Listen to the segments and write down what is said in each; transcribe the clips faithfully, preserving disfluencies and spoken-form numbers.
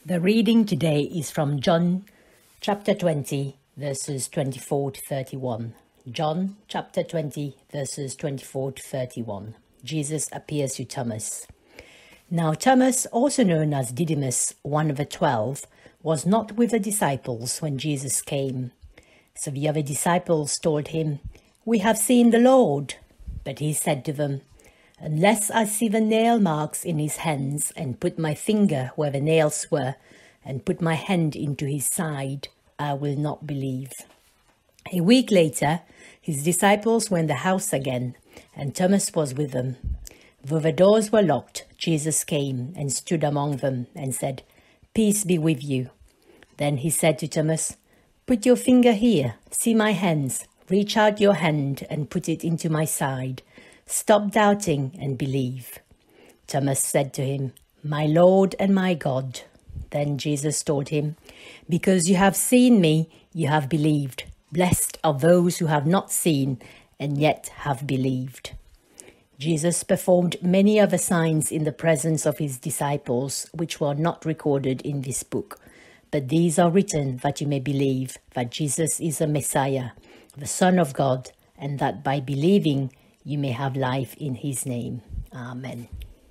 The reading today is from John chapter twenty, verses twenty-four to thirty-one. John chapter twenty, verses twenty-four to thirty-one. Jesus appears to Thomas. Now Thomas, also known as Didymus, one of the twelve, was not with the disciples when Jesus came. So the other disciples told him, "We have seen the Lord." But he said to them, "Unless I see the nail marks in his hands, and put my finger where the nails were, and put my hand into his side, I will not believe." A week later, his disciples were in the house again, and Thomas was with them. Though the doors were locked, Jesus came and stood among them and said, "Peace be with you." Then he said to Thomas, "Put your finger here, see my hands, reach out your hand and put it into my side. Stop doubting and believe." Thomas said to him, "My Lord and my God." Then Jesus told him, "Because you have seen me, you have believed. Blessed are those who have not seen and yet have believed." Jesus performed many other signs in the presence of his disciples, which were not recorded in this book. But these are written that you may believe that Jesus is the Messiah, the Son of God, and that by believing you may have life in his name. Amen.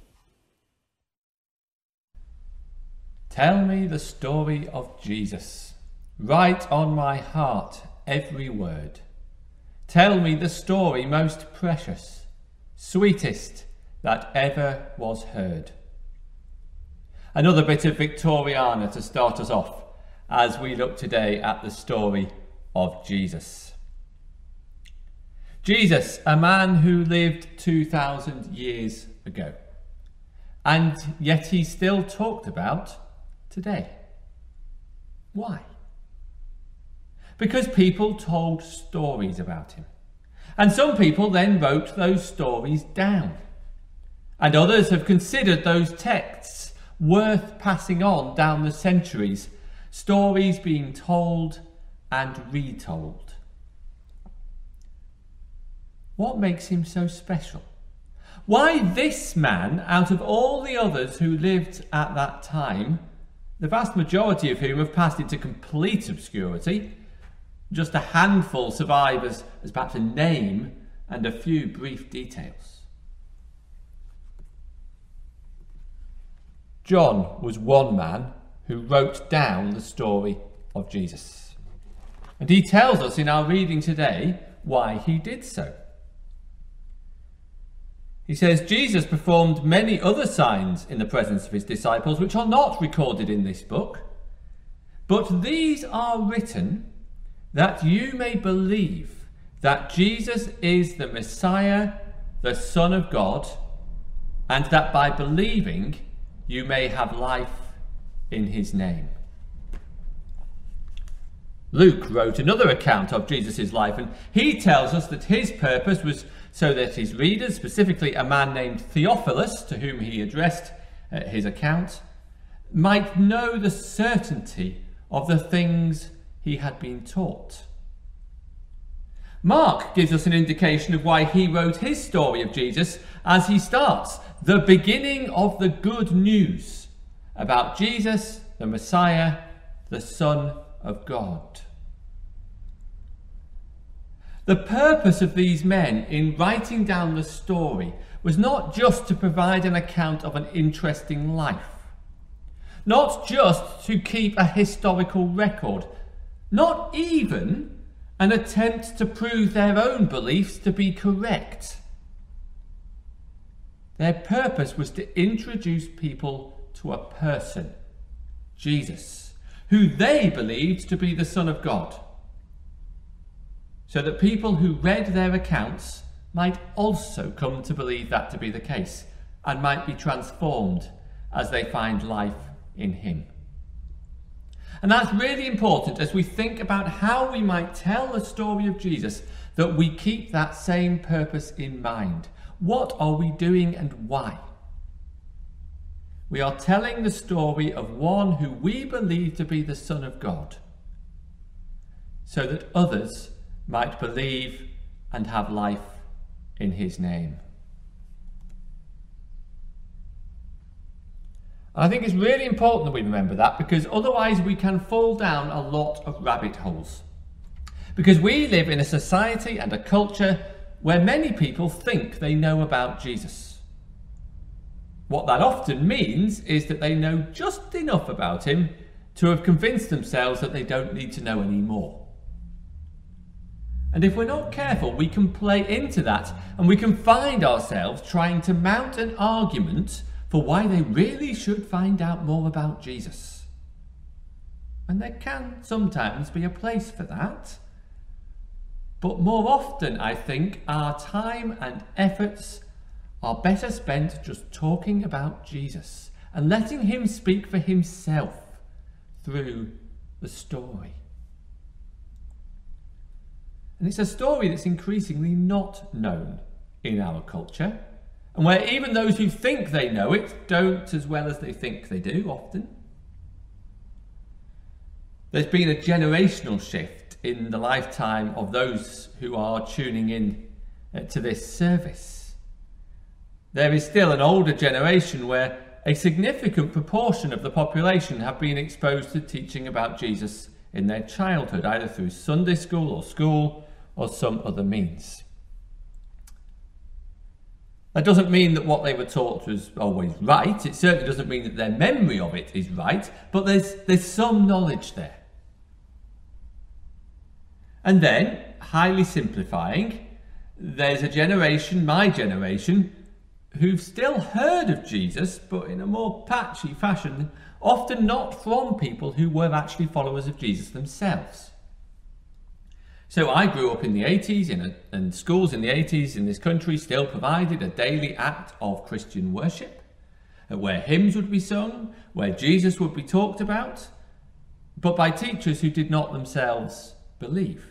Tell me the story of Jesus. Write on my heart every word. Tell me the story most precious, sweetest that ever was heard. Another bit of Victoriana to start us off as we look today at the story of Jesus. Jesus, a man who lived two thousand years ago, and yet he's still talked about today. Why? Because people told stories about him, and some people then wrote those stories down, and others have considered those texts worth passing on down the centuries, stories being told and retold. What makes him so special? Why this man, out of all the others who lived at that time, the vast majority of whom have passed into complete obscurity, just a handful survive as, as perhaps a name and a few brief details? John was one man who wrote down the story of Jesus. And he tells us in our reading today why he did so. He says, Jesus performed many other signs in the presence of his disciples, which are not recorded in this book. But these are written that you may believe that Jesus is the Messiah, the Son of God, and that by believing you may have life in his name. Luke wrote another account of Jesus' life, and he tells us that his purpose was so that his readers, specifically a man named Theophilus, to whom he addressed uh, his account, might know the certainty of the things he had been taught. Mark gives us an indication of why he wrote his story of Jesus as he starts, the beginning of the good news about Jesus, the Messiah, the Son of God. The purpose of these men in writing down the story was not just to provide an account of an interesting life, not just to keep a historical record, not even an attempt to prove their own beliefs to be correct. Their purpose was to introduce people to a person, Jesus, who they believed to be the Son of God, so that people who read their accounts might also come to believe that to be the case and might be transformed as they find life in him. And that's really important as we think about how we might tell the story of Jesus, that we keep that same purpose in mind. What are we doing and why? We are telling the story of one who we believe to be the Son of God, so that others might believe and have life in his name. And I think it's really important that we remember that, because otherwise we can fall down a lot of rabbit holes. Because we live in a society and a culture where many people think they know about Jesus. What that often means is that they know just enough about him to have convinced themselves that they don't need to know any more. And if we're not careful, we can play into that, and we can find ourselves trying to mount an argument for why they really should find out more about Jesus. And there can sometimes be a place for that. But more often, I think, our time and efforts are better spent just talking about Jesus and letting him speak for himself through the story. And it's a story that's increasingly not known in our culture, and where even those who think they know it don't as well as they think they do often. There's been a generational shift in the lifetime of those who are tuning in to this service. There is still an older generation where a significant proportion of the population have been exposed to teaching about Jesus in their childhood, either through Sunday school or school or some other means. That doesn't mean that what they were taught was always right. It certainly doesn't mean that their memory of it is right, but there's, there's some knowledge there. And then, highly simplifying, there's a generation, my generation, who've still heard of Jesus, but in a more patchy fashion, often not from people who were actually followers of Jesus themselves. So I grew up in the eighties, in a, and schools in the eighties in this country still provided a daily act of Christian worship, where hymns would be sung, where Jesus would be talked about, but by teachers who did not themselves believe.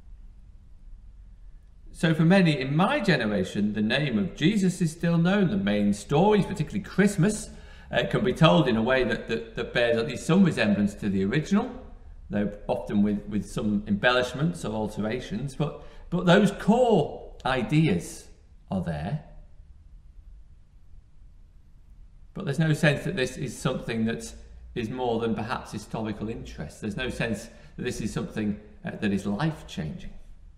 So for many in my generation, the name of Jesus is still known. The main stories, particularly Christmas, uh, can be told in a way that, that, that bears at least some resemblance to the original, though often with, with some embellishments or alterations. But, but those core ideas are there. But there's no sense that this is something that is more than perhaps historical interest. There's no sense that this is something uh, that is life-changing.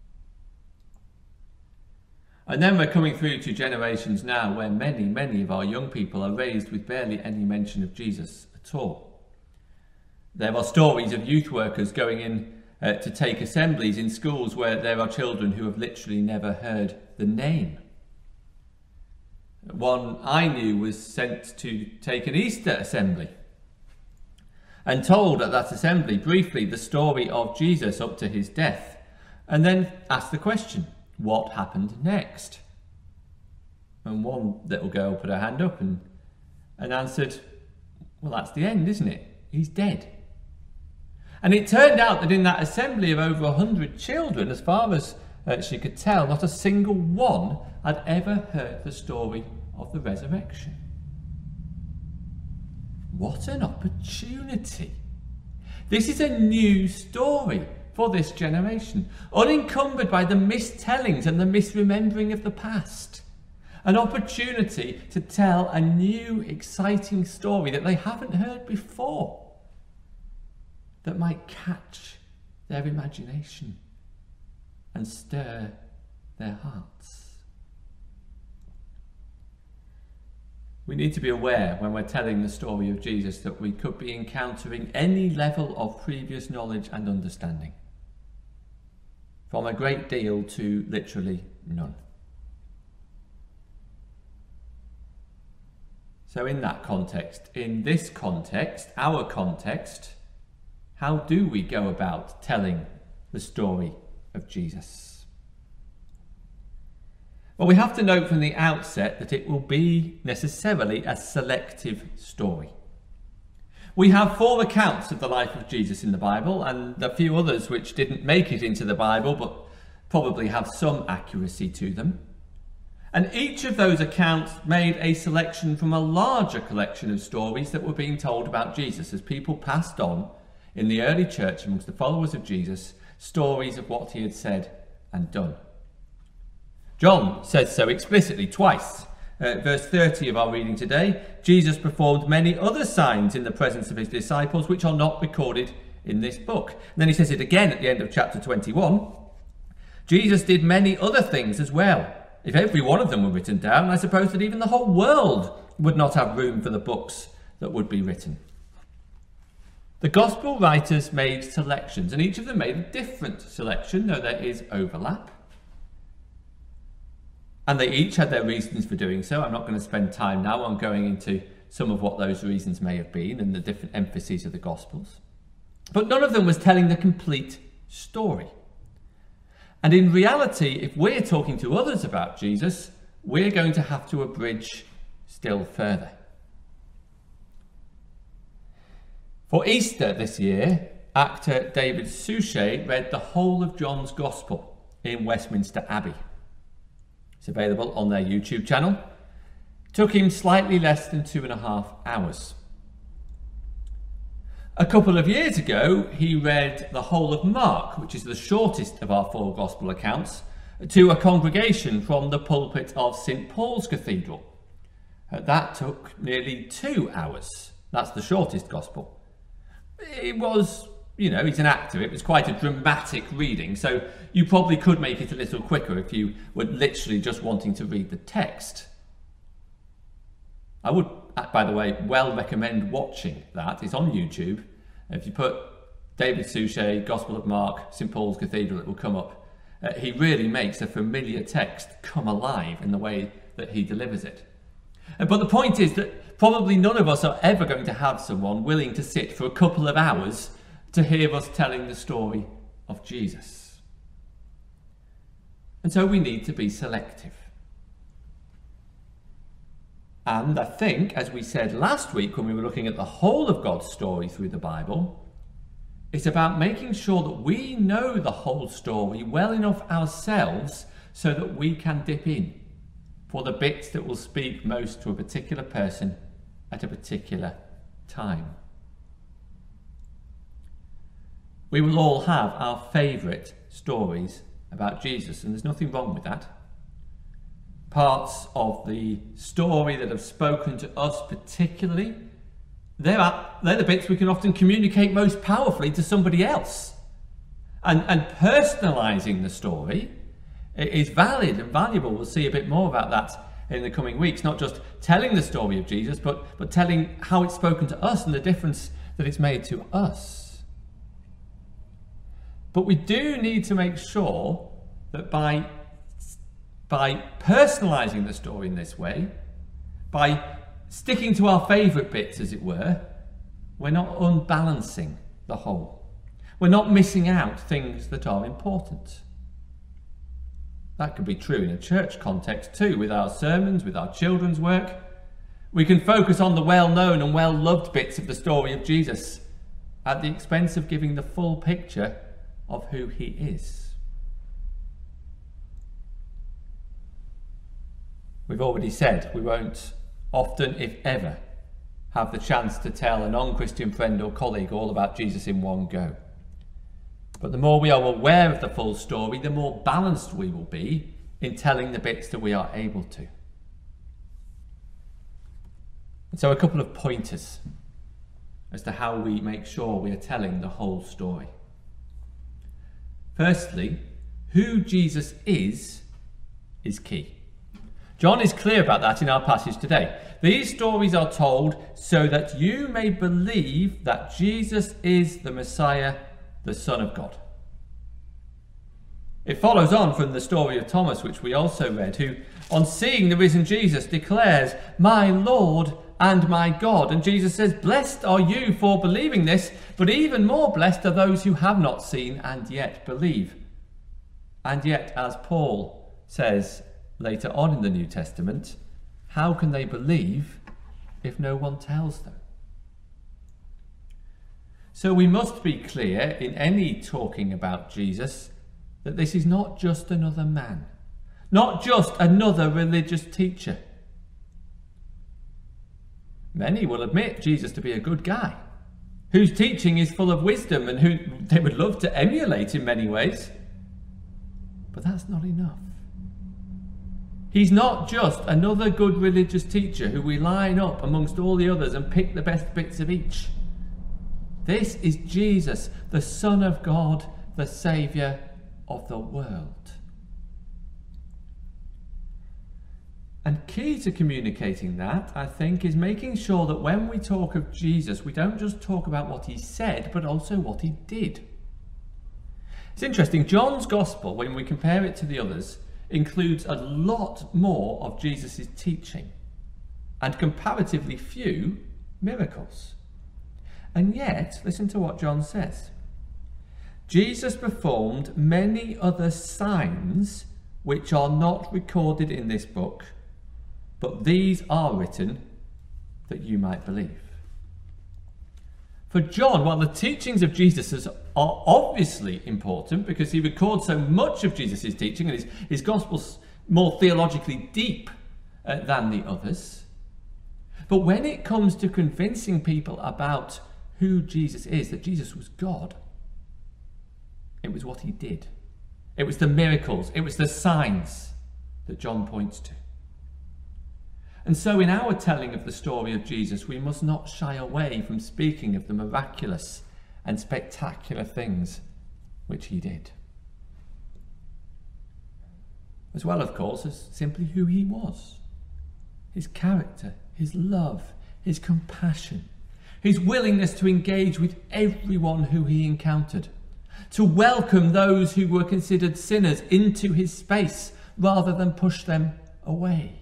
And then we're coming through to generations now where many, many of our young people are raised with barely any mention of Jesus at all. There are stories of youth workers going in uh, to take assemblies in schools where there are children who have literally never heard the name. One I knew was sent to take an Easter assembly and told at that assembly briefly the story of Jesus up to his death, and then asked the question, what happened next? And one little girl put her hand up and, and answered, well, that's the end, isn't it? He's dead. And it turned out that in that assembly of over a hundred children, as far as uh, she could tell, not a single one had ever heard the story of the resurrection. What an opportunity. This is a new story for this generation, unencumbered by the mistellings and the misremembering of the past. An opportunity to tell a new, exciting story that they haven't heard before, that might catch their imagination and stir their hearts. We need to be aware when we're telling the story of Jesus that we could be encountering any level of previous knowledge and understanding, from a great deal to literally none. So in that context, in this context, our context, how do we go about telling the story of Jesus? Well, we have to note from the outset that it will be necessarily a selective story. We have four accounts of the life of Jesus in the Bible, and a few others which didn't make it into the Bible but probably have some accuracy to them. And each of those accounts made a selection from a larger collection of stories that were being told about Jesus as people passed on in the early church amongst the followers of Jesus stories of what he had said and done. John says so explicitly twice Uh, verse thirty of our reading today, Jesus performed many other signs in the presence of his disciples, which are not recorded in this book. And then he says it again at the end of chapter twenty-one. Jesus did many other things as well. If every one of them were written down, I suppose that even the whole world would not have room for the books that would be written. The gospel writers made selections, and each of them made a different selection, though there is overlap. And they each had their reasons for doing so. I'm not going to spend time now on going into some of what those reasons may have been and the different emphases of the Gospels. But none of them was telling the complete story. And in reality, if we're talking to others about Jesus, we're going to have to abridge still further. For Easter this year, actor David Suchet read the whole of John's Gospel in Westminster Abbey. It's available on their YouTube channel. It took him slightly less than two and a half hours. A couple of years ago, he read the whole of Mark, which is the shortest of our four Gospel accounts, to a congregation from the pulpit of Saint Paul's Cathedral. Uh, that took nearly two hours. That's the shortest Gospel. It was, you know, he's an actor. It was quite a dramatic reading, so you probably could make it a little quicker if you were literally just wanting to read the text. I would, by the way, well recommend watching that. It's on YouTube. If you put David Suchet, Gospel of Mark, Saint Paul's Cathedral, it will come up. Uh, he really makes a familiar text come alive in the way that he delivers it. Uh, but the point is that probably none of us are ever going to have someone willing to sit for a couple of hours to hear us telling the story of Jesus. And so we need to be selective. And I think, as we said last week when we were looking at the whole of God's story through the Bible, it's about making sure that we know the whole story well enough ourselves so that we can dip in for the bits that will speak most to a particular person at a particular time. We will all have our favourite stories about Jesus, and there's nothing wrong with that. Parts of the story that have spoken to us particularly, they're, at, they're the bits we can often communicate most powerfully to somebody else. And, and personalising the story is valid and valuable. We'll see a bit more about that in the coming weeks. Not just telling the story of Jesus, but, but telling how it's spoken to us and the difference that it's made to us. But we do need to make sure that by, by personalising the story in this way, by sticking to our favourite bits, as it were, we're not unbalancing the whole. We're not missing out things that are important. That could be true in a church context too, with our sermons, with our children's work. We can focus on the well-known and well-loved bits of the story of Jesus at the expense of giving the full picture of who he is. We've already said we won't often, if ever, have the chance to tell a non-Christian friend or colleague all about Jesus in one go. But the more we are aware of the full story, the more balanced we will be in telling the bits that we are able to. And so a couple of pointers as to how we make sure we are telling the whole story. Firstly, who Jesus is, is key. John is clear about that in our passage today. These stories are told so that you may believe that Jesus is the Messiah, the Son of God. It follows on from the story of Thomas, which we also read, who, on seeing the risen Jesus, declares, "My Lord and my God." And Jesus says, "Blessed are you for believing this, but even more blessed are those who have not seen and yet believe." And yet, as Paul says later on in the New Testament, how can they believe if no one tells them? So we must be clear in any talking about Jesus that this is not just another man, not just another religious teacher. Many will admit Jesus to be a good guy, whose teaching is full of wisdom and who they would love to emulate in many ways. But that's not enough. He's not just another good religious teacher who we line up amongst all the others and pick the best bits of each. This is Jesus, the Son of God, the Saviour of the world. And key to communicating that, I think, is making sure that when we talk of Jesus, we don't just talk about what he said, but also what he did. It's interesting, John's Gospel, when we compare it to the others, includes a lot more of Jesus' teaching and comparatively few miracles. And yet, listen to what John says. Jesus performed many other signs which are not recorded in this book, but these are written that you might believe. For John, while the teachings of Jesus are obviously important because he records so much of Jesus' teaching and his, his gospel's more theologically deep uh, than the others, but when it comes to convincing people about who Jesus is, that Jesus was God, it was what he did. It was the miracles, it was the signs that John points to. And so in our telling of the story of Jesus, we must not shy away from speaking of the miraculous and spectacular things which he did. As well, of course, as simply who he was. His character, his love, his compassion, his willingness to engage with everyone who he encountered, to welcome those who were considered sinners into his space rather than push them away.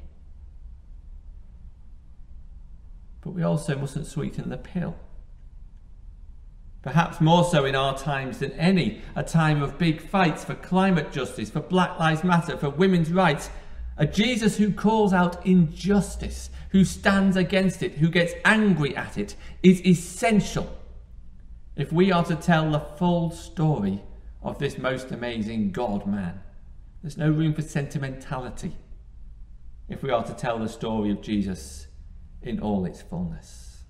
But we also mustn't sweeten the pill. Perhaps more so in our times than any, a time of big fights for climate justice, for Black Lives Matter, for women's rights. A Jesus who calls out injustice, who stands against it, who gets angry at it, is essential if we are to tell the full story of this most amazing God-man. There's no room for sentimentality if we are to tell the story of Jesus in all its fullness.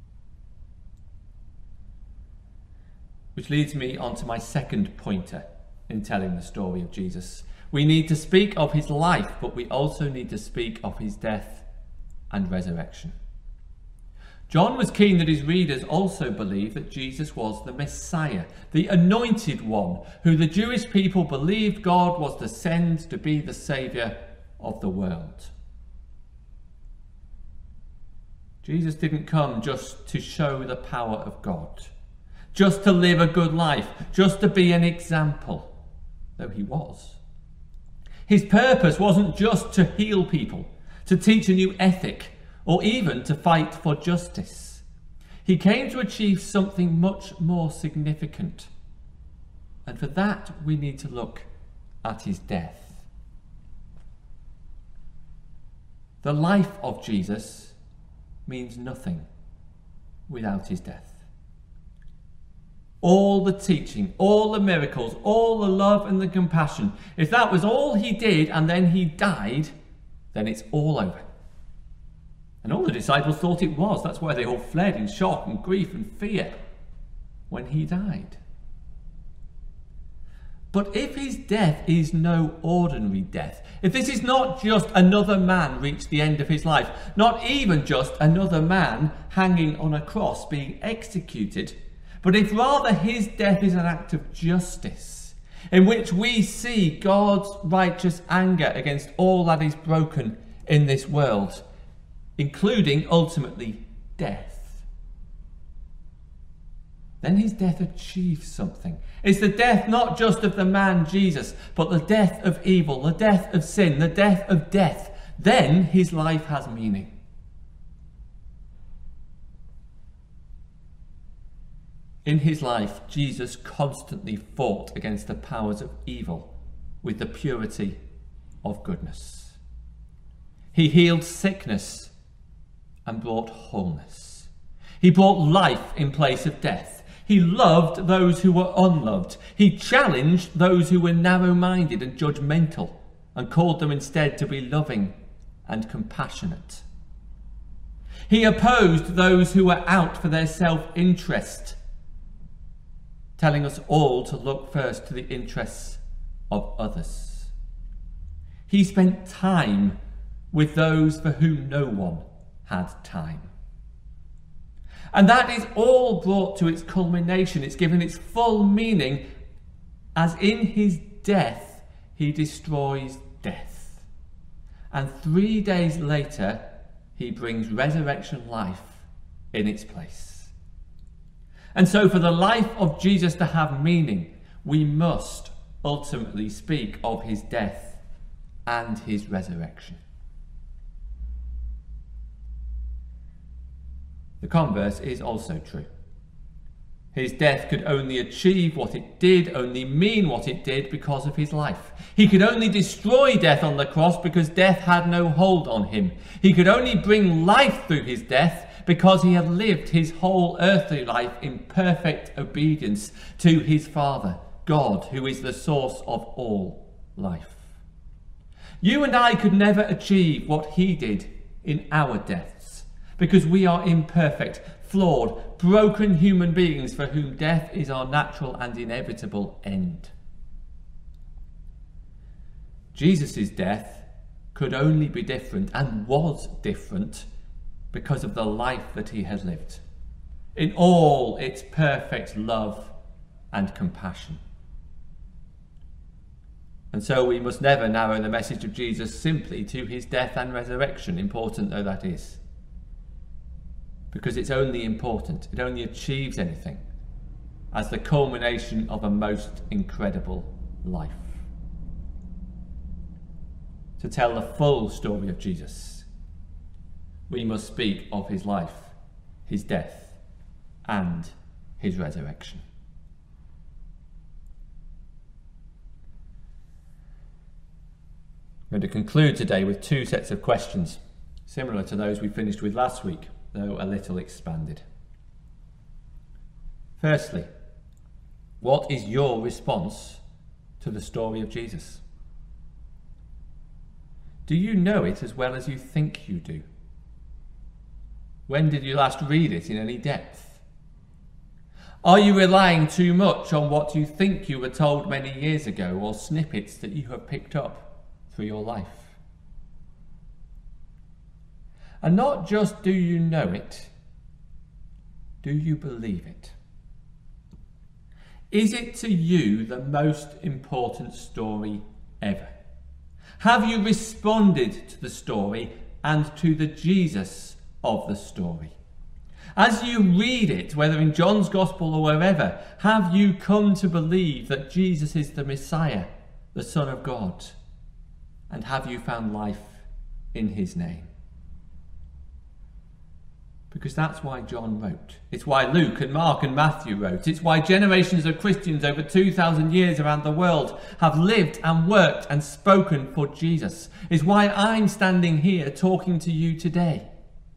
Which leads me on to my second pointer in telling the story of Jesus. We need to speak of his life, but we also need to speak of his death and resurrection. John was keen that his readers also believe that Jesus was the Messiah, the anointed one, who the Jewish people believed God was to send to be the Saviour of the world. Jesus didn't come just to show the power of God, just to live a good life, just to be an example, though he was. His purpose wasn't just to heal people, to teach a new ethic, or even to fight for justice. He came to achieve something much more significant. And for that, we need to look at his death. The life of Jesus means nothing without his death. All the teaching, all the miracles, all the love and the compassion, if that was all he did and then he died, then it's all over. And all the disciples thought it was. That's why they all fled in shock and grief and fear when he died. But if his death is no ordinary death, if this is not just another man reached the end of his life, not even just another man hanging on a cross being executed, but if rather his death is an act of justice, in which we see God's righteous anger against all that is broken in this world, including ultimately death, then his death achieves something. It's the death not just of the man Jesus, but the death of evil, the death of sin, the death of death. Then his life has meaning. In his life, Jesus constantly fought against the powers of evil with the purity of goodness. He healed sickness and brought wholeness. He brought life in place of death. He loved those who were unloved. He challenged those who were narrow-minded and judgmental and called them instead to be loving and compassionate. He opposed those who were out for their self-interest, telling us all to look first to the interests of others. He spent time with those for whom no one had time. And that is all brought to its culmination. It's given its full meaning as in his death he destroys death. And three days later he brings resurrection life in its place. And so for the life of Jesus to have meaning, we must ultimately speak of his death and his resurrection. The converse is also true. His death could only achieve what it did, only mean what it did because of his life. He could only destroy death on the cross because death had no hold on him. He could only bring life through his death because he had lived his whole earthly life in perfect obedience to his Father, God, who is the source of all life. You and I could never achieve what he did in our deaths because we are imperfect, flawed, broken human beings for whom death is our natural and inevitable end. Jesus' death could only be different and was different because of the life that he had lived, in all its perfect love and compassion. And so we must never narrow the message of Jesus simply to his death and resurrection, important though that is. Because it's only important, it only achieves anything as the culmination of a most incredible life. To tell the full story of Jesus, we must speak of his life, his death, and his resurrection. I'm going to conclude today with two sets of questions, similar to those we finished with last week, though a little expanded. Firstly, what is your response to the story of Jesus? Do you know it as well as you think you do? When did you last read it in any depth? Are you relying too much on what you think you were told many years ago, or snippets that you have picked up through your life? And not just do you know it, do you believe it? Is it to you the most important story ever? Have you responded to the story and to the Jesus of the story? As you read it, whether in John's Gospel or wherever, have you come to believe that Jesus is the Messiah, the Son of God? And have you found life in his name? Because that's why John wrote. It's why Luke and Mark and Matthew wrote. It's why generations of Christians over two thousand years around the world have lived and worked and spoken for Jesus. It's why I'm standing here talking to you today.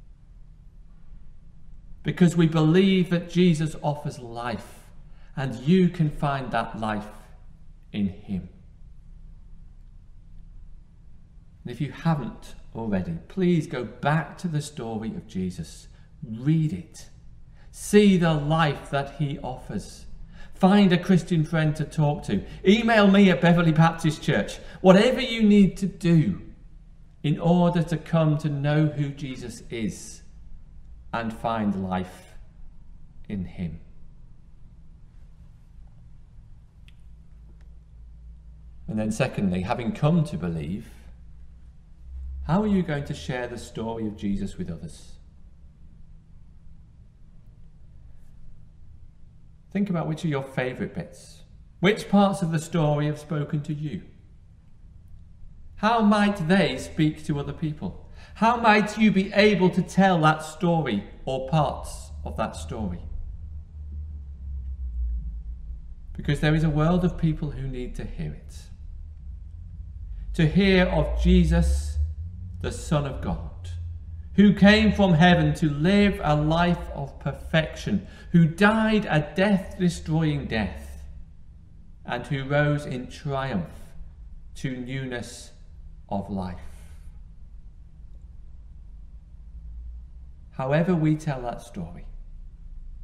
Because we believe that Jesus offers life, and you can find that life in him. And if you haven't already, please go back to the story of Jesus. Read it. See the life that he offers. Find a Christian friend to talk to. Email me at Beverley Baptist Church. Whatever you need to do in order to come to know who Jesus is and find life in him. And then secondly, having come to believe, how are you going to share the story of Jesus with others? Think about which are your favourite bits. Which parts of the story have spoken to you? How might they speak to other people? How might you be able to tell that story or parts of that story? Because there is a world of people who need to hear it. To hear of Jesus, the Son of God, who came from heaven to live a life of perfection, who died a death-destroying death, and who rose in triumph to newness of life. However we tell that story,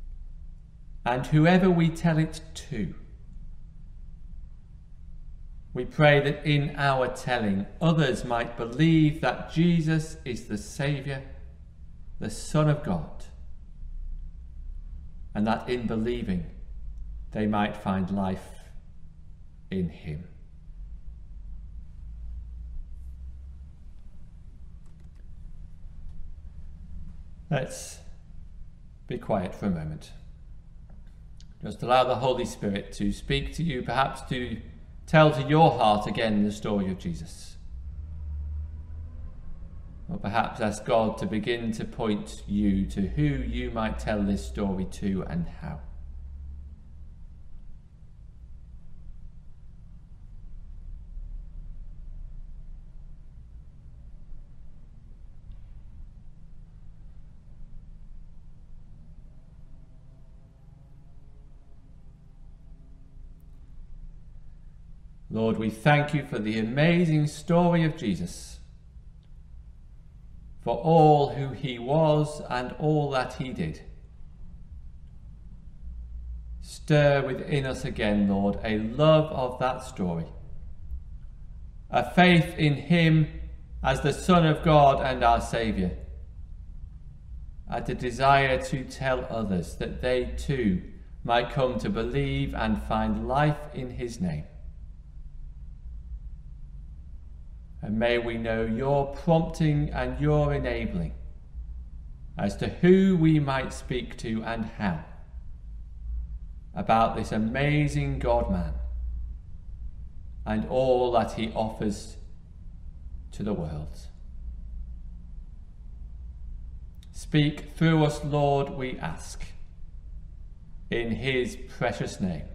and whoever we tell it to, We pray that in our telling, others might believe that Jesus is the Saviour, the Son of God, and that in believing they might find life in him. Let's be quiet for a moment. Just allow the Holy Spirit to speak to you, perhaps to tell to your heart again the story of Jesus. Or perhaps ask God to begin to point you to who you might tell this story to and how. Lord, we thank you for the amazing story of Jesus, for all who he was and all that he did. Stir within us again, Lord, a love of that story, a faith in him as the Son of God and our Saviour, and a desire to tell others that they too might come to believe and find life in his name. And may we know your prompting and your enabling as to who we might speak to and how about this amazing God-man and all that he offers to the world. Speak through us, Lord, we ask, in his precious name.